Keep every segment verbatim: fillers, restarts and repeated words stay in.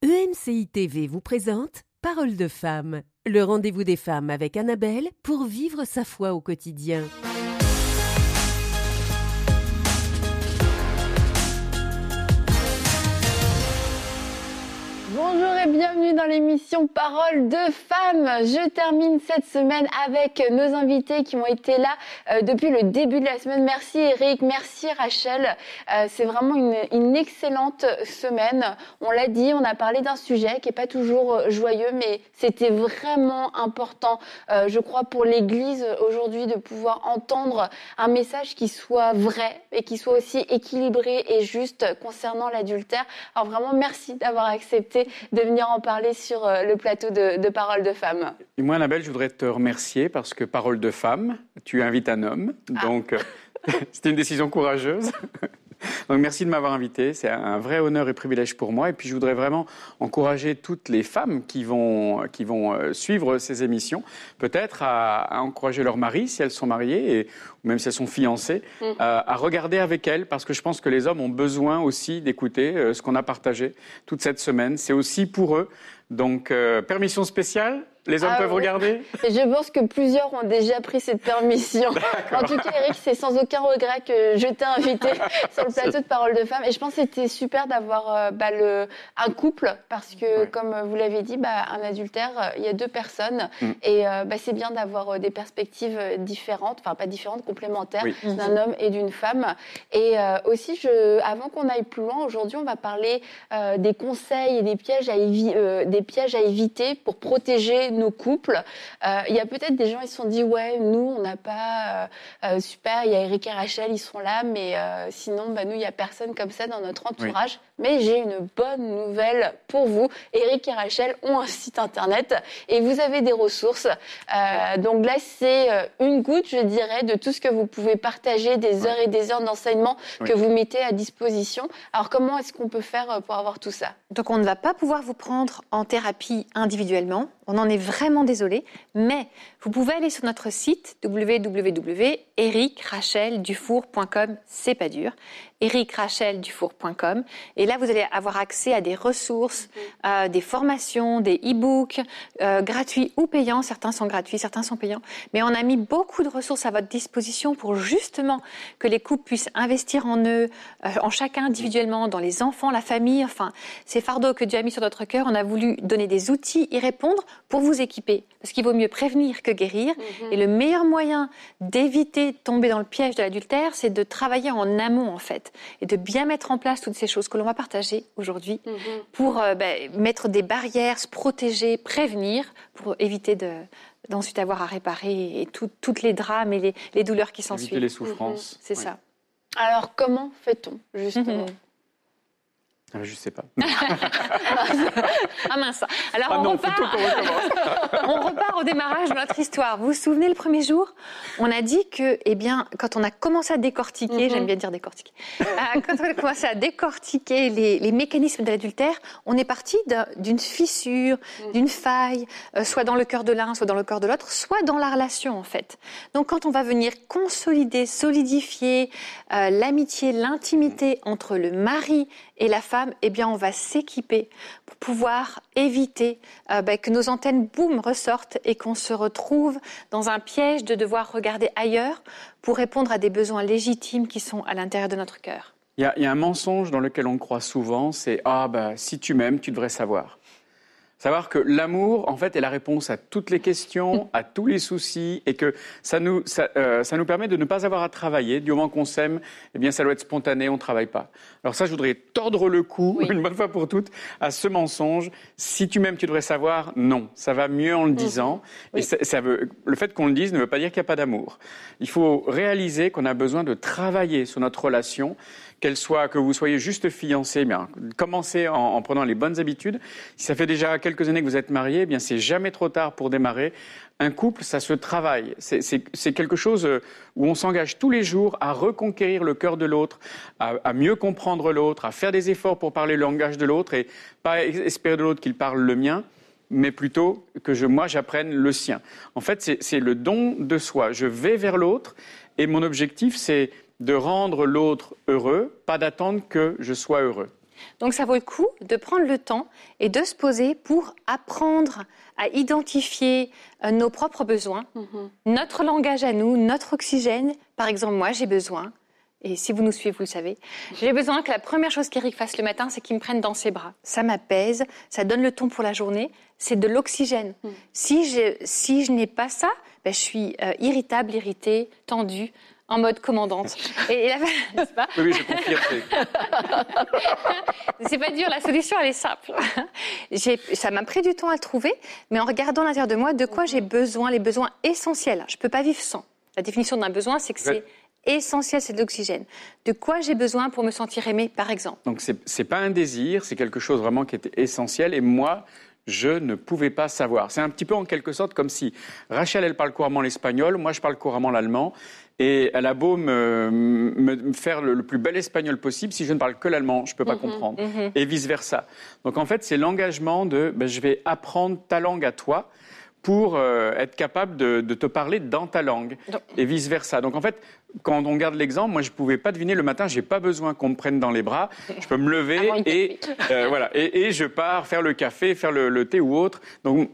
E M C I T V vous présente Parole de femme, le rendez-vous des femmes avec Annabelle pour vivre sa foi au quotidien. Bonjour et bienvenue dans l'émission Parole de femmes. Je termine cette semaine avec nos invités qui ont été là euh, depuis le début de la semaine. Merci Eric, merci Rachel. Euh, c'est vraiment une, une excellente semaine. On l'a dit, on a parlé d'un sujet qui n'est pas toujours joyeux, mais c'était vraiment important, euh, je crois, pour l'Église aujourd'hui de pouvoir entendre un message qui soit vrai et qui soit aussi équilibré et juste concernant l'adultère. Alors vraiment, merci d'avoir accepté de venir en parler sur le plateau de, de Parole de Femmes. Et moi, Annabelle, je voudrais te remercier parce que Parole de Femme, tu invites un homme. Ah. Donc, euh, c'était une décision courageuse. Donc, merci de m'avoir invité. C'est un vrai honneur et privilège pour moi. Et puis, je voudrais vraiment encourager toutes les femmes qui vont, qui vont suivre ces émissions, peut-être à, à encourager leur mari, si elles sont mariées, et, ou même si elles sont fiancées, mmh. à, à regarder avec elles, parce que je pense que les hommes ont besoin aussi d'écouter euh, ce qu'on a partagé toute cette semaine. C'est aussi pour eux. Donc, euh, permission spéciale, les hommes ah, peuvent oui. regarder. Et je pense que plusieurs ont déjà pris cette permission. En tout cas, Eric, c'est sans aucun regret que je t'ai invité sur le plateau de Parole de Femmes. Et je pense que c'était super d'avoir euh, bah, le, un couple, parce que, ouais. comme vous l'avez dit, bah, un adultère, il y a deux personnes. Mm. Et euh, bah, c'est bien d'avoir des perspectives différentes, enfin pas différentes, complémentaires, oui. d'un homme et d'une femme. Et euh, aussi, je, avant qu'on aille plus loin, aujourd'hui, on va parler euh, des conseils et des pièges à, évi- euh, des pièges à éviter pour protéger nos couples. Euh, il y a peut-être des gens qui se sont dit ouais, nous on n'a pas euh, super, il y a Eric et Rachel, ils sont là, mais euh, sinon bah, nous il y a personne comme ça dans notre entourage. Oui. Mais j'ai une bonne nouvelle pour vous. Eric et Rachel ont un site internet et vous avez des ressources. Euh, donc là c'est une goutte, je dirais, de tout ce que vous pouvez partager, des oui. heures et des heures d'enseignement oui. que vous mettez à disposition. Alors comment est-ce qu'on peut faire pour avoir tout ça ? Donc on ne va pas pouvoir vous prendre en thérapie individuellement. On en est vraiment désolé, mais vous pouvez aller sur notre site w w w point eric rachel dufour point com, c'est pas dur, eric rachel dufour point com, et là vous allez avoir accès à des ressources, mmh. euh, des formations, des e-books, euh, gratuits ou payants, certains sont gratuits, certains sont payants, mais on a mis beaucoup de ressources à votre disposition pour justement que les couples puissent investir en eux, euh, en chacun individuellement, dans les enfants, la famille, enfin, ces fardeaux que Dieu a mis sur notre cœur, on a voulu donner des outils, y répondre, pour vous équiper, parce qu'il vaut mieux prévenir que guérir. Mmh. Et le meilleur moyen d'éviter de tomber dans le piège de l'adultère, c'est de travailler en amont, en fait, et de bien mettre en place toutes ces choses que l'on va partager aujourd'hui mmh. pour euh, bah, mettre des barrières, se protéger, prévenir, pour éviter de, d'ensuite avoir à réparer et tout, toutes les drames et les, les douleurs qui s'ensuivent. Éviter les souffrances. Mmh. C'est oui. ça. Alors, comment fait-on, justement ? Mmh. Je sais pas. ah mince. Alors ah on, non, repart... on, on repart au démarrage de notre histoire. Vous vous souvenez, le premier jour, on a dit que, eh bien, quand on a commencé à décortiquer, mm-hmm. j'aime bien dire décortiquer, euh, quand on a commencé à décortiquer les, les mécanismes de l'adultère, on est parti d'un, d'une fissure, mm. d'une faille, euh, soit dans le cœur de l'un, soit dans le cœur de l'autre, soit dans la relation, en fait. Donc, quand on va venir consolider, solidifier euh, l'amitié, l'intimité entre le mari et la femme, eh bien, on va s'équiper pour pouvoir éviter euh, bah, que nos antennes, boum, ressortent et qu'on se retrouve dans un piège de devoir regarder ailleurs pour répondre à des besoins légitimes qui sont à l'intérieur de notre cœur. Il y, y a un mensonge dans lequel on croit souvent, c'est « Ah, bah, si tu m'aimes, tu devrais savoir ». Savoir que l'amour, en fait, est la réponse à toutes les questions, à tous les soucis, et que ça nous, ça, euh, ça nous permet de ne pas avoir à travailler. Du moment qu'on s'aime, eh bien, ça doit être spontané, on ne travaille pas. Alors ça, je voudrais tordre le cou, oui. une bonne fois pour toutes, à ce mensonge. Si tu m'aimes, tu devrais savoir. Non, ça va mieux en le disant. Mmh. Oui. Et ça, ça veut, le fait qu'on le dise ne veut pas dire qu'il n'y a pas d'amour. Il faut réaliser qu'on a besoin de travailler sur notre relation, qu'elle soit, que vous soyez juste fiancé, eh bien, commencez en, en prenant les bonnes habitudes. Si ça fait déjà quelques années que vous êtes mariés, eh bien, c'est jamais trop tard pour démarrer. Un couple, ça se travaille. C'est, c'est, c'est quelque chose où on s'engage tous les jours à reconquérir le cœur de l'autre, à, à mieux comprendre l'autre, à faire des efforts pour parler le langage de l'autre et pas espérer de l'autre qu'il parle le mien, mais plutôt que je, moi, j'apprenne le sien. En fait, c'est, c'est le don de soi. Je vais vers l'autre et mon objectif, c'est de rendre l'autre heureux, pas d'attendre que je sois heureux. Donc ça vaut le coup de prendre le temps et de se poser pour apprendre à identifier euh, nos propres besoins, mm-hmm. notre langage à nous, notre oxygène. Par exemple, moi, j'ai besoin, et si vous nous suivez, vous le savez, j'ai besoin que la première chose qu'Éric fasse le matin, c'est qu'il me prenne dans ses bras. Ça m'apaise, ça donne le ton pour la journée, c'est de l'oxygène. Mm. Si je, si je n'ai pas ça, ben, je suis euh, irritable, irritée, tendue, en mode commandante. Et, et la... n'est-ce pas ? Oui, oui, je confirme. C'est pas dur, la solution, elle est simple. J'ai... Ça m'a pris du temps à le trouver, mais en regardant à l'intérieur de moi, de quoi j'ai besoin, les besoins essentiels. Je peux pas vivre sans. La définition d'un besoin, c'est que c'est essentiel, c'est de l'oxygène. De quoi j'ai besoin pour me sentir aimée, par exemple. Donc, c'est, c'est pas un désir, c'est quelque chose vraiment qui était essentiel. Et moi, je ne pouvais pas savoir. C'est un petit peu en quelque sorte comme si Rachel, elle parle couramment l'espagnol, moi, je parle couramment l'allemand. Et elle a beau me, me faire le, le plus bel espagnol possible, si je ne parle que l'allemand, je ne peux pas mmh, comprendre. Mmh. Et vice-versa. Donc en fait, c'est l'engagement de ben, je vais apprendre ta langue à toi pour euh, être capable de, de te parler dans ta langue. Donc. Et vice-versa. Donc en fait, quand on regarde l'exemple, moi je ne pouvais pas deviner le matin, je n'ai pas besoin qu'on me prenne dans les bras, je peux me lever et, euh, voilà, et, et je pars faire le café, faire le, le thé ou autre. Donc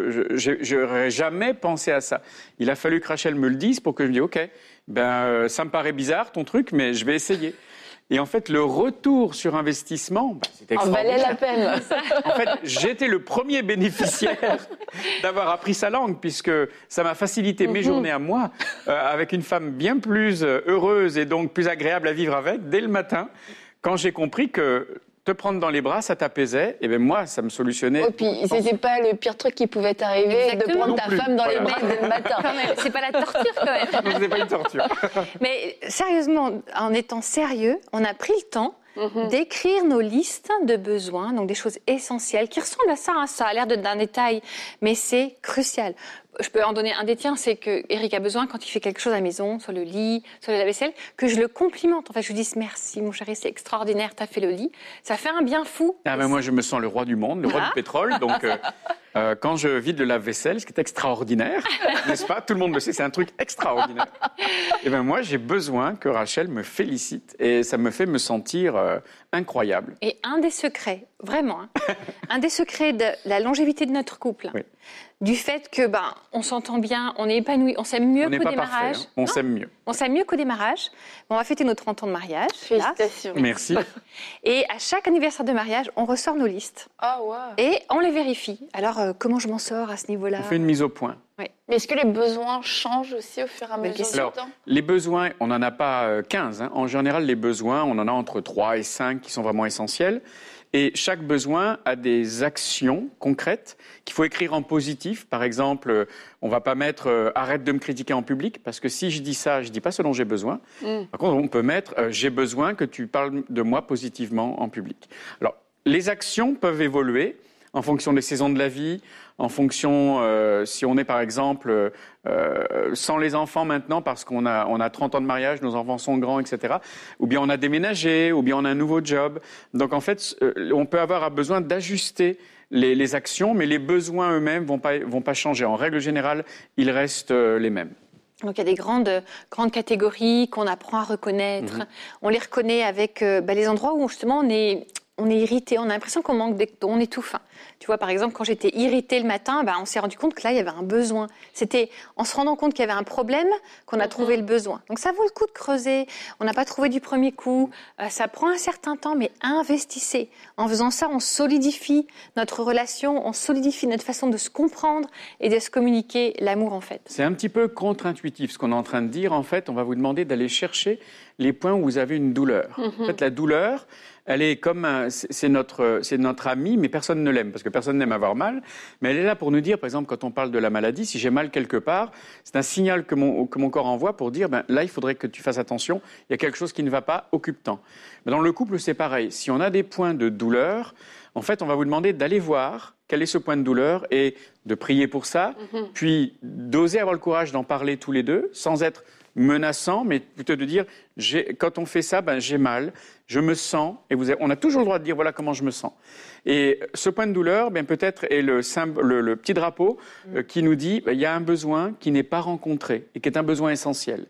je n'aurais jamais pensé à ça. Il a fallu que Rachel me le dise pour que je me dise, ok, ben, euh, ça me paraît bizarre ton truc, mais je vais essayer. Et en fait, le retour sur investissement, bah, c'était extraordinaire. En valait la peine. En fait, j'étais le premier bénéficiaire d'avoir appris sa langue, puisque ça m'a facilité mm-hmm. mes journées à moi, euh, avec une femme bien plus heureuse et donc plus agréable à vivre avec, dès le matin, quand j'ai compris que te prendre dans les bras, ça t'apaisait, et bien moi, ça me solutionnait. Et puis, c'était pas le pire truc qui pouvait t'arriver, Exactement. de prendre ta femme dans voilà. les bras dès le matin. Quand même, c'est pas la torture, quand même. Non, c'est pas une torture. Mais sérieusement, en étant sérieux, on a pris le temps mm-hmm. d'écrire nos listes de besoins, donc des choses essentielles, qui ressemblent à ça, hein, ça a l'air d'un détail, mais c'est crucial. Je peux en donner un des tiens, c'est que Éric a besoin, quand il fait quelque chose à la maison, sur le lit, sur le lave-vaisselle, que je le complimente. En fait, je lui dis merci, mon chéri, c'est extraordinaire, t'as fait le lit. Ça fait un bien fou. Ah ben moi, je me sens le roi du monde, le roi ah. du pétrole. Donc, euh, euh, quand je vide le lave-vaisselle, ce qui est extraordinaire, n'est-ce pas ? Tout le monde le sait, c'est un truc extraordinaire. Et ben moi, j'ai besoin que Rachel me félicite et ça me fait me sentir euh, incroyable. Et un des secrets, vraiment, hein, un des secrets de la longévité de notre couple. Oui. Du fait que ben on s'entend bien, on est épanoui, on s'aime mieux on qu'au pas démarrage. Parfait, hein. On non s'aime mieux. On s'aime mieux qu'au démarrage. Bon, on va fêter nos trente ans de mariage. Félicitations. Là. Merci. Et à chaque anniversaire de mariage, on ressort nos listes. Ah oh, wow. Et on les vérifie. Alors euh, comment je m'en sors à ce niveau-là ? On fait une mise au point. Oui. Mais est-ce que les besoins changent aussi au fur et à mesure du Alors, temps ? Les besoins, on n'en a pas quinze. Hein. En général, les besoins, on en a entre trois et cinq qui sont vraiment essentiels. Et chaque besoin a des actions concrètes qu'il faut écrire en positif. Par exemple, on ne va pas mettre euh, « arrête de me critiquer en public » parce que si je dis ça, je ne dis pas ce dont j'ai besoin. Mm. Par contre, on peut mettre euh, « j'ai besoin que tu parles de moi positivement en public ». Alors, les actions peuvent évoluer en fonction des saisons de la vie, en fonction, euh, si on est par exemple euh, sans les enfants maintenant parce qu'on a, on a trente ans de mariage, nos enfants sont grands, et cetera. Ou bien on a déménagé, ou bien on a un nouveau job. Donc en fait, euh, on peut avoir besoin d'ajuster les, les actions, mais les besoins eux-mêmes ne vont pas, vont pas changer. En règle générale, ils restent euh, les mêmes. Donc il y a des grandes, grandes catégories qu'on apprend à reconnaître. Mm-hmm. On les reconnaît avec euh, bah, les endroits où justement on est... on est irrité, on a l'impression qu'on manque, on étouffe. Tu vois, par exemple, quand j'étais irritée le matin, bah, on s'est rendu compte que là, il y avait un besoin. C'était en se rendant compte qu'il y avait un problème qu'on a mm-hmm. trouvé le besoin. Donc ça vaut le coup de creuser. On n'a pas trouvé du premier coup. Euh, ça prend un certain temps, mais investissez. En faisant ça, on solidifie notre relation, on solidifie notre façon de se comprendre et de se communiquer l'amour, en fait. C'est un petit peu contre-intuitif ce qu'on est en train de dire. En fait, on va vous demander d'aller chercher les points où vous avez une douleur. Mm-hmm. En fait, la douleur, elle est comme un, c'est notre, c'est notre ami, mais personne ne l'aime parce que personne n'aime avoir mal. Mais elle est là pour nous dire, par exemple, quand on parle de la maladie, si j'ai mal quelque part, c'est un signal que mon, que mon corps envoie pour dire, ben là, il faudrait que tu fasses attention. Il y a quelque chose qui ne va pas, occupe-t'en. Mais dans le couple, c'est pareil. Si on a des points de douleur, en fait, on va vous demander d'aller voir quel est ce point de douleur et de prier pour ça, mm-hmm. puis d'oser avoir le courage d'en parler tous les deux, sans être menaçant, mais plutôt de dire, j'ai, quand on fait ça, ben, j'ai mal, je me sens, et vous avez, on a toujours le droit de dire, voilà comment je me sens. Et ce point de douleur, ben, peut-être est le, symbole, le, le petit drapeau euh, qui nous dit, ben, il y a un besoin qui n'est pas rencontré et qui est un besoin essentiel.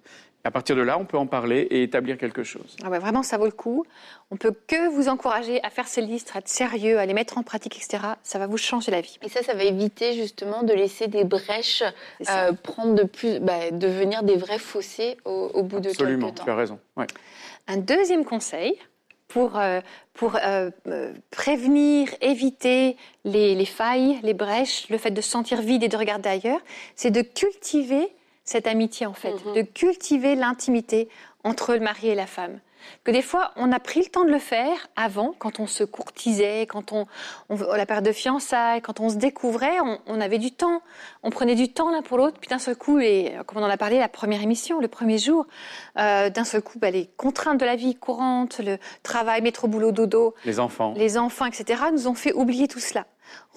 À partir de là, on peut en parler et établir quelque chose. Ah ouais, vraiment, ça vaut le coup. On peut que vous encourager à faire ces listes, à être sérieux, à les mettre en pratique, et cetera. Ça va vous changer la vie. Et ça, ça va éviter justement de laisser des brèches euh, prendre de plus, bah, devenir des vrais fossés au, au bout de Absolument, quelques temps. tu as raison. Ouais. Un deuxième conseil pour, euh, pour euh, euh, prévenir, éviter les, les failles, les brèches, le fait de se sentir vide et de regarder ailleurs, c'est de cultiver cette amitié en fait, mm-hmm. de cultiver l'intimité entre le mari et la femme. Que des fois, on a pris le temps de le faire avant, quand on se courtisait, quand on, on la période de fiançailles, quand on se découvrait, on, on avait du temps, on prenait du temps l'un pour l'autre, puis d'un seul coup, et comme on en a parlé la première émission, le premier jour, euh, d'un seul coup, bah, les contraintes de la vie courante, le travail, métro, boulot, dodo, les enfants, les enfants, et cetera, nous ont fait oublier tout cela.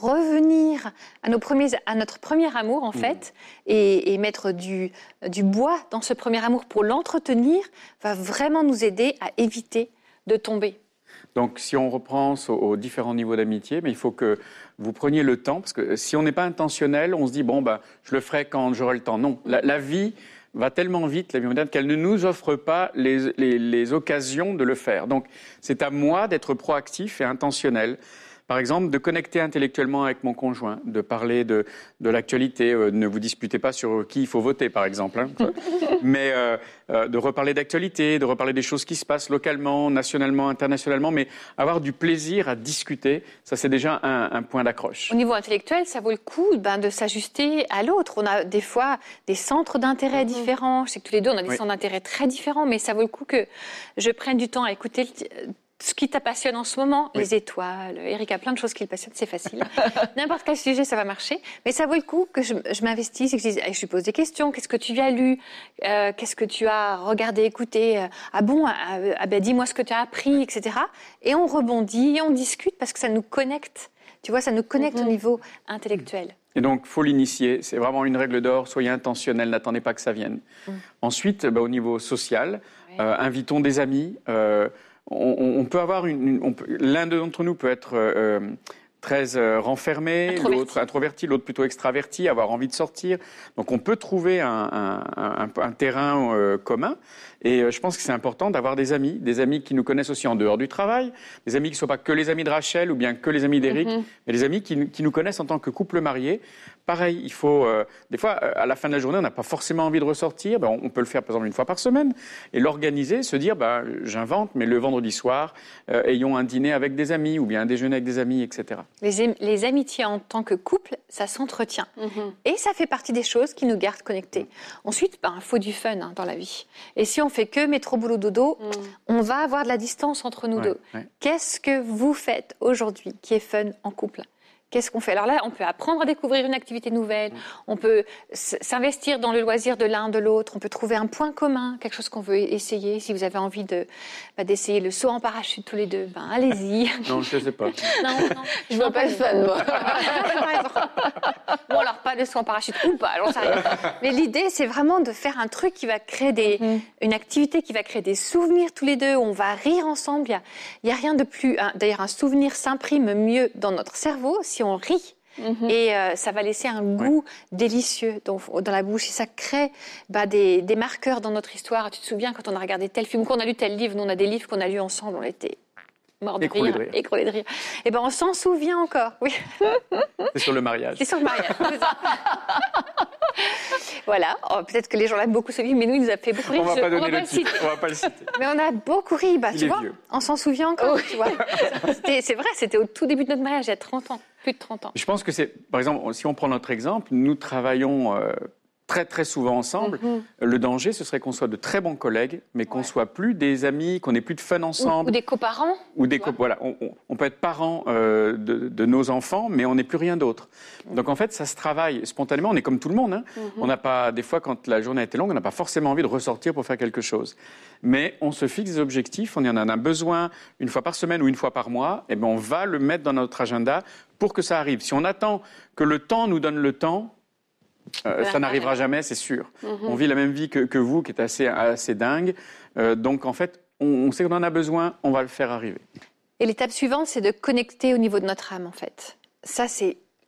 Revenir à, nos premiers, à notre premier amour, en fait, mmh. et, et mettre du, du bois dans ce premier amour pour l'entretenir, va vraiment nous aider à éviter de tomber. Donc, si on reprend aux, aux différents niveaux d'amitié, mais il faut que vous preniez le temps, parce que si on n'est pas intentionnel, on se dit, bon, bah, je le ferai quand j'aurai le temps. Non, la, la vie va tellement vite, la vie moderne, qu'elle ne nous offre pas les, les, les occasions de le faire. Donc, c'est à moi d'être proactif et intentionnel. Par exemple, de connecter intellectuellement avec mon conjoint, de parler de, de l'actualité. Euh, ne vous disputez pas sur qui il faut voter, par exemple. Hein, mais euh, euh, de reparler d'actualité, de reparler des choses qui se passent localement, nationalement, internationalement. Mais avoir du plaisir à discuter, ça c'est déjà un, un point d'accroche. Au niveau intellectuel, ça vaut le coup ben, de s'ajuster à l'autre. On a des fois des centres d'intérêt mmh. différents. Je sais que tous les deux, on a des oui. centres d'intérêt très différents. Mais ça vaut le coup que je prenne du temps à écouter le... ce qui t'appassionne en ce moment, oui. les étoiles. Eric a plein de choses qui le passionnent, c'est facile. N'importe quel sujet, ça va marcher. Mais ça vaut le coup que je, je m'investisse et que je, dise, je lui pose des questions. Qu'est-ce que tu as lu euh, Qu'est-ce que tu as regardé, écouté Ah bon ah, ah ben, dis-moi ce que tu as appris, et cetera. Et on rebondit, et on discute parce que ça nous connecte. Tu vois, ça nous connecte mm-hmm. au niveau intellectuel. Et donc, il faut l'initier. C'est vraiment une règle d'or. Soyez intentionnel, n'attendez pas que ça vienne. Mm. Ensuite, bah, au niveau social, oui. euh, invitons des amis. Euh, On, on peut avoir une, une on peut, l'un d'entre nous peut être euh, très euh, renfermé, introverti. l'autre introverti, l'autre plutôt extraverti, avoir envie de sortir. Donc on peut trouver un, un, un, un terrain euh, commun. Et euh, je pense que c'est important d'avoir des amis, des amis qui nous connaissent aussi en dehors du travail, des amis qui ne soient pas que les amis de Rachel ou bien que les amis d'Éric, mm-hmm. mais des amis qui, qui nous connaissent en tant que couple marié. Pareil, il faut, euh, des fois, à la fin de la journée, on n'a pas forcément envie de ressortir. Ben, on peut le faire, par exemple, une fois par semaine et l'organiser, se dire, ben, j'invente, mais le vendredi soir, euh, ayons un dîner avec des amis ou bien un déjeuner avec des amis, et cetera. Les, les amitiés en tant que couple, ça s'entretient. Mm-hmm. Et ça fait partie des choses qui nous gardent connectés. Mm. Ensuite, ben, il faut du fun hein, dans la vie. Et si on fait que métro, boulot, dodo, mm. on va avoir de la distance entre nous ouais, deux. Ouais. Qu'est-ce que vous faites aujourd'hui qui est fun en couple ? Qu'est-ce qu'on fait ? Alors là, on peut apprendre à découvrir une activité nouvelle, on peut s'investir dans le loisir de l'un de l'autre, on peut trouver un point commun, quelque chose qu'on veut essayer. Si vous avez envie de, bah, d'essayer le saut en parachute tous les deux, ben allez-y. Non, je ne sais pas. Non, non, je vois pas le fun, moi. Bon, alors pas le saut en parachute ou pas, j'en sais rien. Mais l'idée, c'est vraiment de faire un truc qui va créer des, mm. une activité qui va créer des souvenirs tous les deux, où on va rire ensemble. Il y a, il y a rien de plus... Hein, d'ailleurs, un souvenir s'imprime mieux dans notre cerveau si on rit. Mm-hmm. Et euh, ça va laisser un goût ouais. délicieux dans, dans la bouche et ça crée bah, des, des marqueurs dans notre histoire. Tu te souviens quand on a regardé tel film, qu'on a lu tel livre, nous on a des livres qu'on a lus ensemble, on était morts de écroulés rire, de rire. écroulés de rire. Et ben on s'en souvient encore, oui. C'est sur le mariage. C'est sur le mariage, c'est ça. Voilà, oh, peut-être que les gens l'aiment beaucoup ce livre, mais nous il nous a fait beaucoup rire. On va Je, pas donner on va le pas titre, on va pas le citer. Mais on a beaucoup ri, bah, tu vois, vieux. On s'en souvient encore, oh. tu vois. C'était, c'est vrai, c'était au tout début de notre mariage, il y a trente ans. Plus de trente ans. Je pense que c'est, par exemple, si on prend notre exemple, nous travaillons euh, très très souvent ensemble. Mm-hmm. Le danger, ce serait qu'on soit de très bons collègues, mais qu'on ne ouais. soit plus des amis, qu'on n'ait plus de fun ensemble. Ou, ou des coparents. Ou des co- voilà, on, on, on peut être parents euh, de, de nos enfants, mais on n'est plus rien d'autre. Mm-hmm. Donc en fait, ça se travaille spontanément. On est comme tout le monde. Hein. Mm-hmm. On n'a pas, des fois, quand la journée a été longue, on n'a pas forcément envie de ressortir pour faire quelque chose. Mais on se fixe des objectifs. On en a un besoin une fois par semaine ou une fois par mois. Et ben on va le mettre dans notre agenda pour que ça arrive. Si on attend que le temps nous donne le temps, euh, ça n'arrivera jamais, c'est sûr. Mm-hmm. On vit la même vie que, que vous, qui est assez, assez dingue. Euh, donc, en fait, on, on sait qu'on en a besoin, on va le faire arriver. Et l'étape suivante, c'est de connecter au niveau de notre âme, en fait. Ça, c'est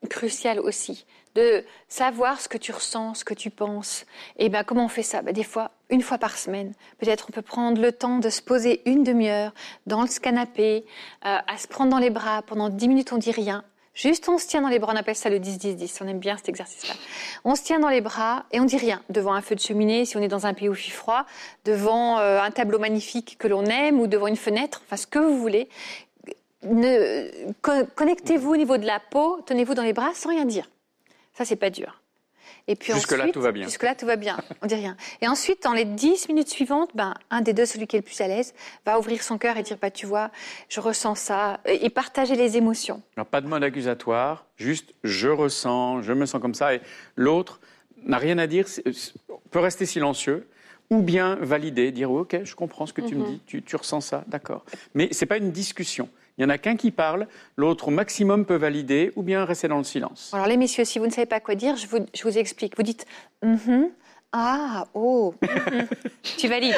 crucial aussi, de savoir ce que tu ressens, ce que tu penses. Et ben comment on fait ça? Ben, des fois, une fois par semaine. Peut-être on peut prendre le temps de se poser une demi-heure dans le canapé, euh, à se prendre dans les bras. Pendant dix minutes, on dit rien. Juste, on se tient dans les bras, on appelle ça le dix dix dix, on aime bien cet exercice-là. On se tient dans les bras et on dit rien. Devant un feu de cheminée, si on est dans un pays où il fait froid, devant euh, un tableau magnifique que l'on aime ou devant une fenêtre, enfin ce que vous voulez. Ne, co- connectez-vous au niveau de la peau, tenez-vous dans les bras sans rien dire. Ça, c'est pas dur. Et puis jusque-là, ensuite, tout va bien. Jusque-là, tout va bien. On dit rien. Et ensuite, dans les dix minutes suivantes, ben, un des deux, celui qui est le plus à l'aise, va ouvrir son cœur et dire, bah, tu vois, je ressens ça, et partager les émotions. Alors, pas de mode accusatoire, juste je ressens, je me sens comme ça, et l'autre n'a rien à dire, peut rester silencieux, ou bien valider, dire oh, ok, je comprends ce que tu mm-hmm. me dis, tu, tu ressens ça, d'accord. Mais c'est pas une discussion. Il n'y en a qu'un qui parle, l'autre au maximum peut valider ou bien rester dans le silence. Alors les messieurs, si vous ne savez pas quoi dire, je vous, je vous explique. Vous dites mm-hmm, ah, oh, mm-hmm. Tu valides.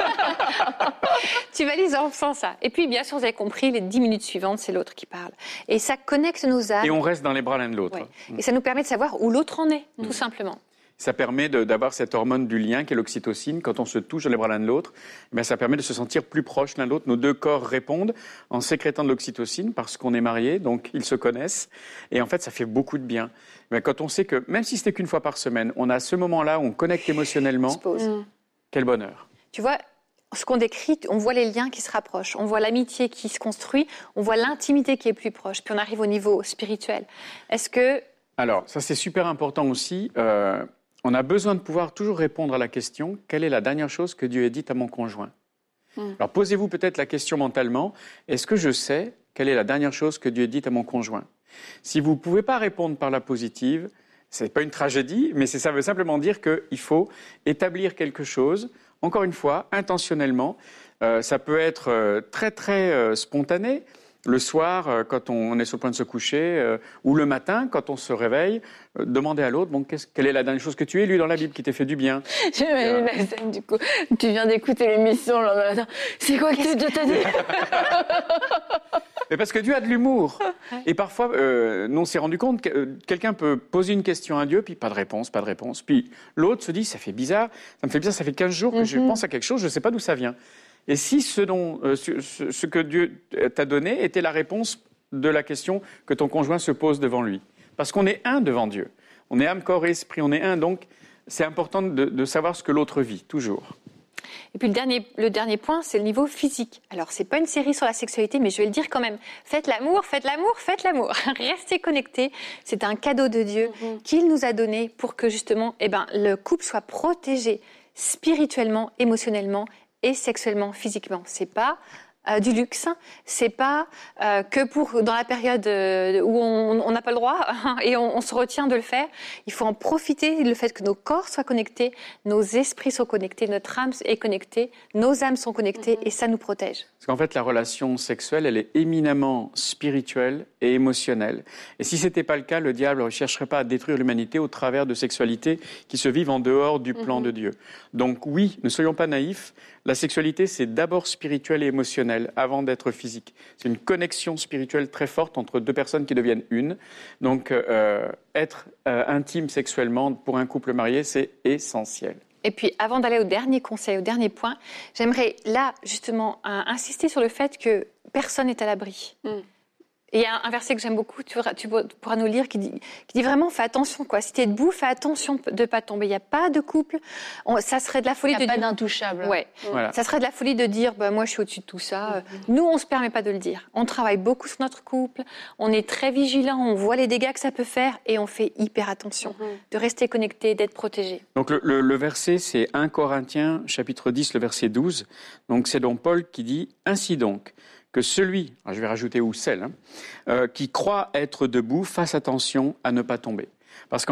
Tu valides en faisant ça. Et puis bien sûr, vous avez compris, les dix minutes suivantes, c'est l'autre qui parle. Et ça connecte nos âmes. Et on reste dans les bras l'un de l'autre. Ouais. Et ça nous permet de savoir où l'autre en est, mm. tout simplement. Ça permet de, d'avoir cette hormone du lien qui est l'oxytocine. Quand on se touche dans les bras l'un de l'autre, eh bien, ça permet de se sentir plus proches l'un de l'autre. Nos deux corps répondent en sécrétant de l'oxytocine parce qu'on est mariés, donc ils se connaissent. Et en fait, ça fait beaucoup de bien. Mais quand on sait que, même si c'était qu'une fois par semaine, on a ce moment-là où on connecte émotionnellement, mmh. quel bonheur. Tu vois, ce qu'on décrit, on voit les liens qui se rapprochent, on voit l'amitié qui se construit, on voit l'intimité qui est plus proche, puis on arrive au niveau spirituel. Est-ce que... Alors, ça c'est super important aussi. Euh, On a besoin de pouvoir toujours répondre à la question « Quelle est la dernière chose que Dieu ait dite à mon conjoint ?» mm. Alors posez-vous peut-être la question mentalement « Est-ce que je sais quelle est la dernière chose que Dieu ait dite à mon conjoint ?» Si vous ne pouvez pas répondre par la positive, ce n'est pas une tragédie, mais ça veut simplement dire qu'il faut établir quelque chose, encore une fois, intentionnellement. Euh, ça peut être euh, très très euh, spontané. Le soir, euh, quand on est sur le point de se coucher, euh, ou le matin, quand on se réveille, euh, demander à l'autre, bon, qu'est-ce, quelle est la dernière chose que tu aies lue dans la Bible qui t'ait fait du bien? J'imagine euh... la scène, du coup. Tu viens d'écouter l'émission le matin. C'est quoi que Dieu t'a dit? Mais parce que Dieu a de l'humour. Et parfois, euh, nous, on s'est rendu compte que euh, quelqu'un peut poser une question à Dieu, puis pas de réponse, pas de réponse. Puis l'autre se dit, ça fait bizarre, ça me fait bizarre, ça fait quinze jours que mm-hmm. je pense à quelque chose, je ne sais pas d'où ça vient. Et si ce, dont, euh, ce, ce que Dieu t'a donné était la réponse de la question que ton conjoint se pose devant lui. Parce qu'on est un devant Dieu. On est âme, corps et esprit, on est un. Donc, c'est important de, de savoir ce que l'autre vit, toujours. Et puis le dernier, le dernier point, c'est le niveau physique. Alors, ce n'est pas une série sur la sexualité, mais je vais le dire quand même. Faites l'amour, faites l'amour, faites l'amour. Restez connectés. C'est un cadeau de Dieu mm-hmm. qu'il nous a donné pour que, justement, eh ben, le couple soit protégé spirituellement, émotionnellement et sexuellement, physiquement. C'est pas euh, du luxe, c'est pas euh, que pour dans la période euh, où on n'a pas le droit et on, on se retient de le faire. Il faut en profiter, le fait que nos corps soient connectés, nos esprits sont connectés, notre âme est connectée, nos âmes sont connectées mm-hmm. et ça nous protège. Parce qu'en fait, la relation sexuelle, elle est éminemment spirituelle et émotionnelle. Et si ce n'était pas le cas, le diable ne chercherait pas à détruire l'humanité au travers de sexualités qui se vivent en dehors du plan mm-hmm. de Dieu. Donc oui, ne soyons pas naïfs, la sexualité, c'est d'abord spirituel et émotionnel avant d'être physique. C'est une connexion spirituelle très forte entre deux personnes qui deviennent une. Donc euh, être euh, intime sexuellement pour un couple marié, c'est essentiel. Et puis, avant d'aller au dernier conseil, au dernier point, j'aimerais là, justement, euh, insister sur le fait que personne n'est à l'abri. Mm. Et il y a un verset que j'aime beaucoup, tu pourras, tu pourras nous lire, qui dit, qui dit vraiment, fais attention, quoi. Si tu es debout, fais attention de ne pas tomber. Il n'y a pas de couple. On, ça serait de la folie de dire... Il n'y a pas d'intouchable. Ouais. Voilà. Ça serait de la folie de dire, bah, moi, je suis au-dessus de tout ça. Mm-hmm. Nous, on ne se permet pas de le dire. On travaille beaucoup sur notre couple. On est très vigilants. On voit les dégâts que ça peut faire. Et on fait hyper attention mm-hmm. de rester connecté, d'être protégé. Donc, le, le, le verset, c'est un Corinthiens, chapitre dix, le verset douze. Donc, c'est donc Paul qui dit, « Ainsi donc, que celui, je vais rajouter ou celle, hein, euh, qui croit être debout, fasse attention à ne pas tomber. » Parce qu'en fait,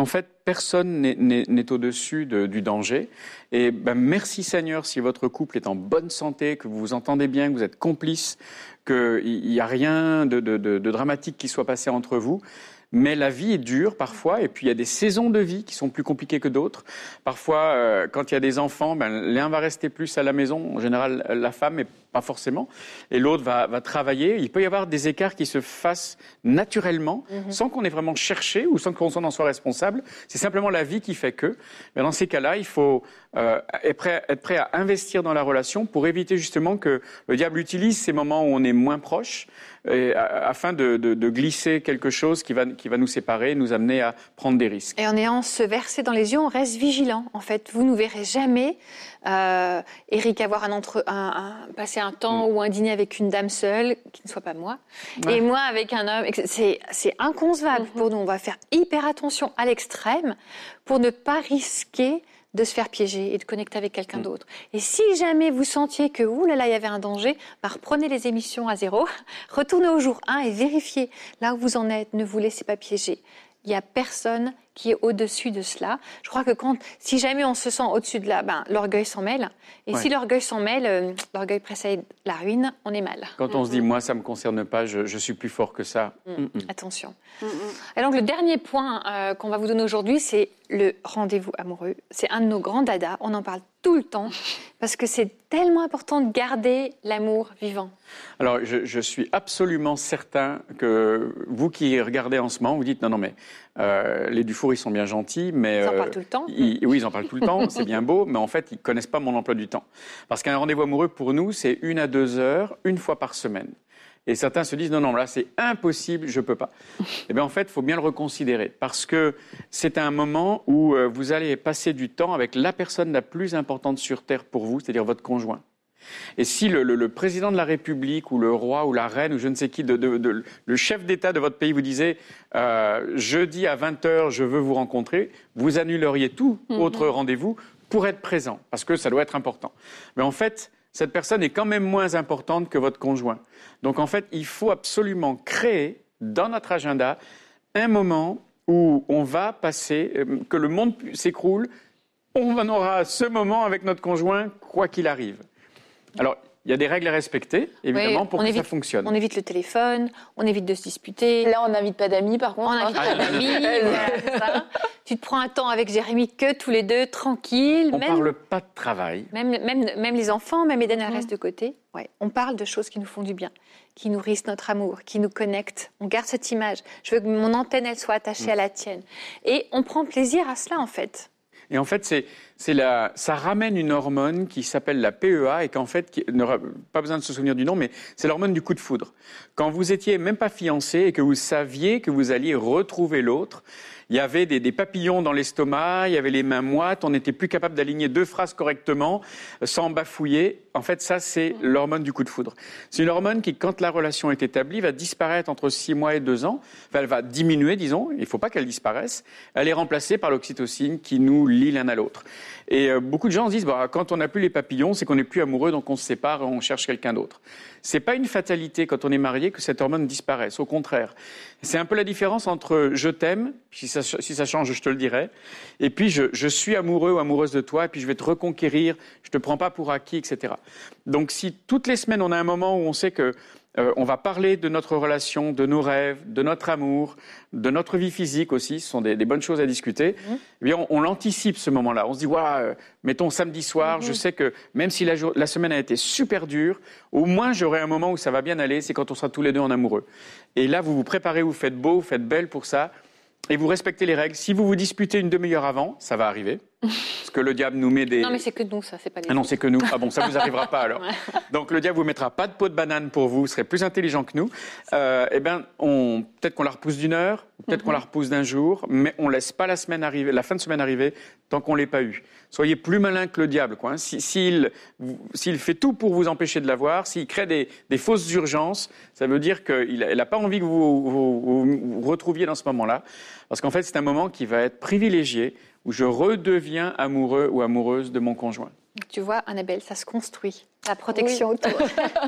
personne n'est, n'est, n'est au-dessus de, du danger. Et ben, merci Seigneur si votre couple est en bonne santé, que vous vous entendez bien, que vous êtes complices, qu'il n'y a rien de, de, de, de dramatique qui soit passé entre vous. Mais la vie est dure parfois, et puis il y a des saisons de vie qui sont plus compliquées que d'autres. Parfois, euh, quand il y a des enfants, ben, l'un va rester plus à la maison, en général la femme, mais pas forcément, et l'autre va, va travailler. Il peut y avoir des écarts qui se fassent naturellement, mm-hmm. sans qu'on ait vraiment cherché ou sans qu'on en soit responsable. C'est simplement la vie qui fait que. Mais dans ces cas-là, il faut euh, être, prêt, être prêt à investir dans la relation pour éviter justement que le diable utilise ces moments où on est moins proche, et, afin de, de, de glisser quelque chose qui va, qui va nous séparer, nous amener à prendre des risques. Et en ayant ce verset dans les yeux, on reste vigilant. En fait, vous ne verrez jamais euh, Eric avoir un entre, un, un, passer un temps mmh. ou un dîner avec une dame seule, qui ne soit pas moi, ouais. et moi avec un homme. C'est, c'est inconcevable mmh. pour nous. On va faire hyper attention à l'extrême pour ne pas risquer de se faire piéger et de connecter avec quelqu'un mmh. d'autre. Et si jamais vous sentiez que, ouh là là, il y avait un danger, bah reprenez les émissions à zéro, retournez au jour un et vérifiez là où vous en êtes, ne vous laissez pas piéger. Il n'y a personne qui est au-dessus de cela. Je crois que quand, si jamais on se sent au-dessus de là, ben, l'orgueil s'en mêle. Et ouais. si l'orgueil s'en mêle, euh, l'orgueil précède la ruine, on est mal. Quand on mm-hmm. se dit, moi, ça ne me concerne pas, je, je suis plus fort que ça. Mm. Attention. Mm-hmm. Et donc, le dernier point euh, qu'on va vous donner aujourd'hui, c'est le rendez-vous amoureux. C'est un de nos grands dadas. On en parle tout le temps parce que c'est tellement important de garder l'amour vivant. Alors, je, je suis absolument certain que vous qui regardez en ce moment, vous dites, non, non, mais euh, les Dufour, ils sont bien gentils, mais... Ils en parlent tout le temps. Ils, oui, ils en parlent tout le temps, c'est bien beau, mais en fait, ils ne connaissent pas mon emploi du temps. Parce qu'un rendez-vous amoureux, pour nous, c'est une à deux heures, une fois par semaine. Et certains se disent, non, non, là, c'est impossible, je ne peux pas. Eh bien, en fait, il faut bien le reconsidérer. Parce que c'est un moment où euh, vous allez passer du temps avec la personne la plus importante sur Terre pour vous, c'est-à-dire votre conjoint. Et si le, le, le président de la République ou le roi ou la reine ou je ne sais qui, de, de, de, le chef d'État de votre pays vous disait euh, « jeudi à vingt heures, je veux vous rencontrer », vous annuleriez tout mm-hmm. autre rendez-vous pour être présent, parce que ça doit être important. Mais en fait, cette personne est quand même moins importante que votre conjoint. Donc en fait, il faut absolument créer dans notre agenda un moment où on va passer, euh, que le monde s'écroule, on en aura ce moment avec notre conjoint, quoi qu'il arrive. Alors, il y a des règles à respecter, évidemment, oui, pour que évite, ça fonctionne. On évite le téléphone, on évite de se disputer. Là, on n'invite pas d'amis, par contre. On n'invite pas d'amis, voilà, c'est ça. Tu te prends un temps avec Jérémy que tous les deux, tranquille. On ne parle pas de travail. Même, même, même les enfants, même Eden, elle reste de côté. Ouais. On parle de choses qui nous font du bien, qui nourrissent notre amour, qui nous connectent. On garde cette image. Je veux que mon antenne, elle soit attachée mmh. à la tienne. Et on prend plaisir à cela, en fait. Et en fait, c'est, c'est la, ça ramène une hormone qui s'appelle la P E A et qu'en fait, qui, n'aura pas besoin de se souvenir du nom, mais c'est l'hormone du coup de foudre. Quand vous étiez même pas fiancé et que vous saviez que vous alliez retrouver l'autre, il y avait des, des papillons dans l'estomac, il y avait les mains moites, on n'était plus capable d'aligner deux phrases correctement sans bafouiller. En fait, ça, c'est l'hormone du coup de foudre. C'est une hormone qui, quand la relation est établie, va disparaître entre six mois et deux ans. Enfin, elle va diminuer, disons. Il ne faut pas qu'elle disparaisse. Elle est remplacée par l'oxytocine qui nous lie l'un à l'autre. Et euh, beaucoup de gens se disent, bah, quand on n'a plus les papillons, c'est qu'on n'est plus amoureux, donc on se sépare et on cherche quelqu'un d'autre. C'est pas une fatalité quand on est marié que cette hormone disparaisse. Au contraire. C'est un peu la différence entre je t'aime, si ça, si ça change, je te le dirai, et puis je, je suis amoureux ou amoureuse de toi, et puis je vais te reconquérir, je te prends pas pour acquis, et cetera. Donc si toutes les semaines on a un moment où on sait que Euh, on va parler de notre relation, de nos rêves, de notre amour, de notre vie physique aussi. Ce sont des, des bonnes choses à discuter. Mmh. Eh bien, on, on l'anticipe ce moment-là. On se dit, ouais, euh, mettons samedi soir, mmh. je sais que même si la, la semaine a été super dure, au moins j'aurai un moment où ça va bien aller. C'est quand on sera tous les deux en amoureux. Et là, vous vous préparez, vous faites beau, vous faites belle pour ça. Et vous respectez les règles. Si vous vous disputez une demi-heure avant, ça va arriver. Parce que le diable nous met des... Non, mais c'est que nous, ça, c'est pas les Ah non, c'est que nous. Ah bon, ça vous arrivera pas alors. Ouais. Donc le diable vous mettra pas de peau de banane pour vous, vous serez plus intelligent que nous. Euh, eh bien, on... peut-être qu'on la repousse d'une heure, peut-être mm-hmm. qu'on la repousse d'un jour, mais on laisse pas la semaine arriver, la fin de semaine arriver tant qu'on l'ait pas eu. Soyez plus malin que le diable, quoi. Hein. Si, s'il, s'il fait tout pour vous empêcher de l'avoir, s'il crée des, des fausses urgences, ça veut dire qu'il n'a pas envie que vous vous, vous vous retrouviez dans ce moment-là. Parce qu'en fait, c'est un moment qui va être privilégié, où je redeviens amoureux ou amoureuse de mon conjoint. Tu vois, Annabelle, ça se construit, la protection oui. autour.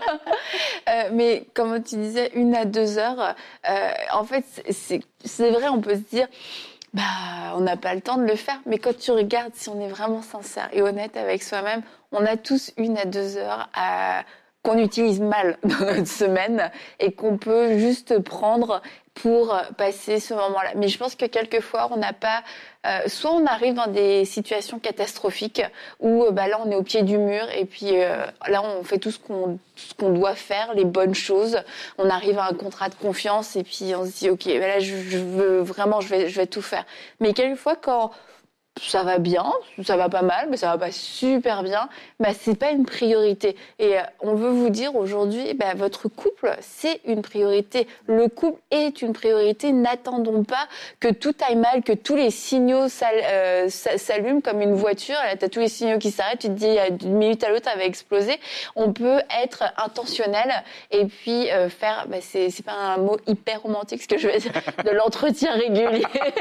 euh, mais comme tu disais, une à deux heures, euh, en fait, c'est, c'est vrai, on peut se dire... Bah, on n'a pas le temps de le faire, mais quand tu regardes, si on est vraiment sincère et honnête avec soi-même, on a tous une à deux heures à... qu'on utilise mal dans notre semaine et qu'on peut juste prendre pour passer ce moment-là. Mais je pense que quelquefois, on n'a pas... Euh, soit on arrive dans des situations catastrophiques où bah, là, on est au pied du mur et puis euh, là, on fait tout ce qu'on, tout ce qu'on doit faire, les bonnes choses. On arrive à un contrat de confiance et puis on se dit, OK, bah là, je, je veux vraiment, je vais, je vais tout faire. Mais quelquefois, quand... ça va bien, ça va pas mal, mais ça va pas super bien, bah, c'est pas une priorité. Et euh, on veut vous dire aujourd'hui, bah, votre couple, c'est une priorité. Le couple est une priorité. N'attendons pas que tout aille mal, que tous les signaux s'al- euh, s'allument comme une voiture. Là, t'as tous les signaux qui s'arrêtent, tu te dis, d'une minute à l'autre, ça va exploser. On peut être intentionnel et puis euh, faire, bah, c'est, c'est pas un mot hyper romantique, ce que je veux dire, de l'entretien régulier,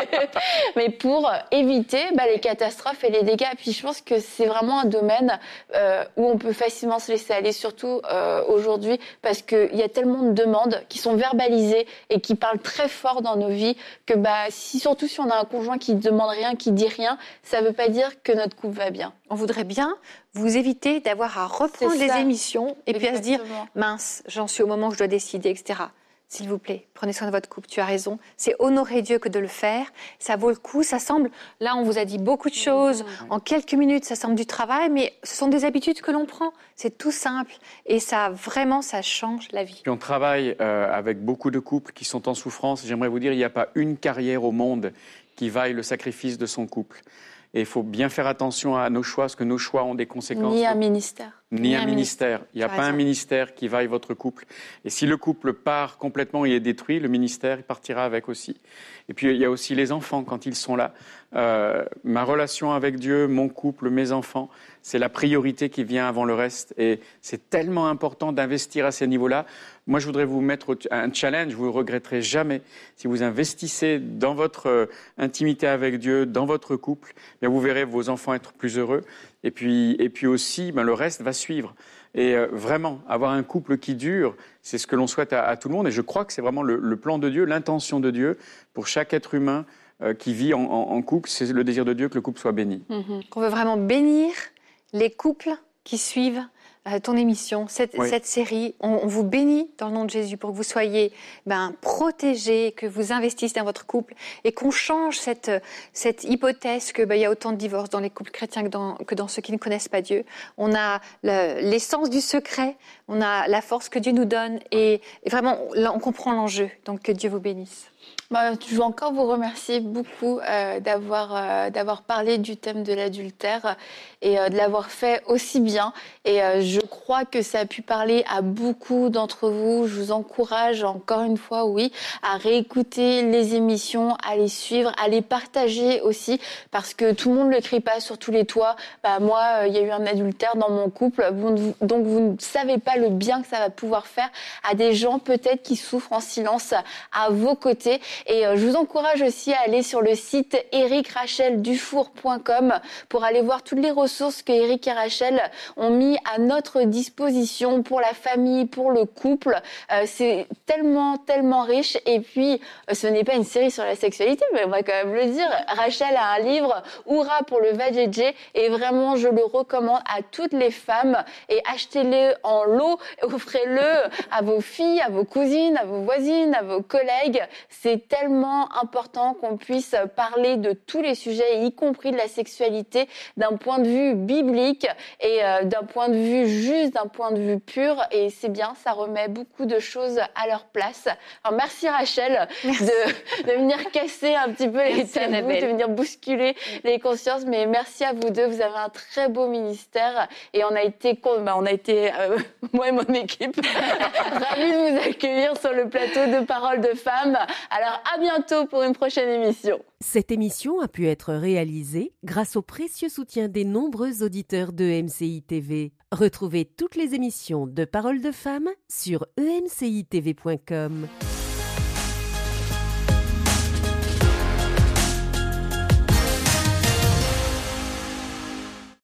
mais pour éviter, bah, les catastrophes et les dégâts. Puis je pense que c'est vraiment un domaine euh, où on peut facilement se laisser aller, surtout euh, aujourd'hui, parce qu'il y a tellement de demandes qui sont verbalisées et qui parlent très fort dans nos vies que bah, si, surtout si on a un conjoint qui ne demande rien, qui dit rien, ça ne veut pas dire que notre couple va bien. On voudrait bien vous éviter d'avoir à reprendre les émissions et puis à se dire « mince, j'en suis au moment où je dois décider, et cetera » S'il vous plaît, prenez soin de votre couple, tu as raison. C'est honorer Dieu que de le faire. Ça vaut le coup, ça semble... Là, on vous a dit beaucoup de choses. Mmh. En quelques minutes, ça semble du travail, mais ce sont des habitudes que l'on prend. C'est tout simple. Et ça, vraiment, ça change la vie. Puis on travaille euh, avec beaucoup de couples qui sont en souffrance. J'aimerais vous dire, il n'y a pas une carrière au monde qui vaille le sacrifice de son couple. Et il faut bien faire attention à nos choix, parce que nos choix ont des conséquences. Ni un ministère. Ni, Ni un, un ministère. ministère. Il n'y a pas raison. Un ministère qui vaille votre couple. Et si le couple part complètement et est détruit, le ministère il partira avec aussi. Et puis il y a aussi les enfants quand ils sont là. Euh, ma relation avec Dieu, mon couple, mes enfants, c'est la priorité qui vient avant le reste. Et c'est tellement important d'investir à ces niveaux-là. Moi, je voudrais vous mettre un challenge. Vous ne regretterez jamais si vous investissez dans votre euh, intimité avec Dieu, dans votre couple. Bien, vous verrez vos enfants être plus heureux. Et puis, et puis aussi, ben, le reste va suivre. Et euh, vraiment, avoir un couple qui dure, c'est ce que l'on souhaite à, à tout le monde. Et je crois que c'est vraiment le, le plan de Dieu, l'intention de Dieu pour chaque être humain euh, qui vit en, en, en couple. C'est le désir de Dieu que le couple soit béni. Mmh. On veut vraiment bénir les couples qui suivent euh, ton émission, cette, oui. cette série. On, on vous bénit dans le nom de Jésus pour que vous soyez ben, protégés, que vous investissiez dans votre couple et qu'on change cette, cette hypothèse qu'il ben, y a autant de divorces dans les couples chrétiens que dans, que dans ceux qui ne connaissent pas Dieu. On a le, l'essence du secret, on a la force que Dieu nous donne et, et vraiment, là, on comprend l'enjeu. Donc, que Dieu vous bénisse. Bah, je veux encore vous remercier beaucoup euh, d'avoir, euh, d'avoir parlé du thème de l'adultère et euh, de l'avoir fait aussi bien. Et euh, je crois que ça a pu parler à beaucoup d'entre vous. Je vous encourage encore une fois, oui, à réécouter les émissions, à les suivre, à les partager aussi, parce que tout le monde ne le crie pas sur tous les toits. Bah, moi, il euh, y a eu un adultère dans mon couple, vous, donc vous ne savez pas le bien que ça va pouvoir faire à des gens peut-être qui souffrent en silence à vos côtés. Et euh, je vous encourage aussi à aller sur le site eric rachel dufour point com pour aller voir toutes les ressources que Eric et Rachel ont mis à notre disposition pour la famille, pour le couple. Euh, c'est tellement, tellement riche. Et puis, euh, ce n'est pas une série sur la sexualité, mais on va quand même le dire. Rachel a un livre, Hourra pour le vajayjay, et vraiment, je le recommande à toutes les femmes. Et achetez-le en lot, offrez-le à vos filles, à vos cousines, à vos voisines, à vos collègues. C'est tellement important qu'on puisse parler de tous les sujets, y compris de la sexualité, d'un point de vue biblique et euh, d'un point de vue juste, d'un point de vue pur. Et c'est bien, ça remet beaucoup de choses à leur place. Alors merci Rachel merci. De, de venir casser un petit peu merci les tabous, Annabelle. De venir bousculer les consciences. Mais merci à vous deux, vous avez un très beau ministère et on a été, bah, on a été euh, moi et mon équipe, ravis de vous accueillir sur le plateau de Paroles de Femmes. Alors à bientôt pour une prochaine émission. Cette émission a pu être réalisée grâce au précieux soutien des nombreux auditeurs de E M C I T V. Retrouvez toutes les émissions de Paroles de Femmes sur e m c i t v point com.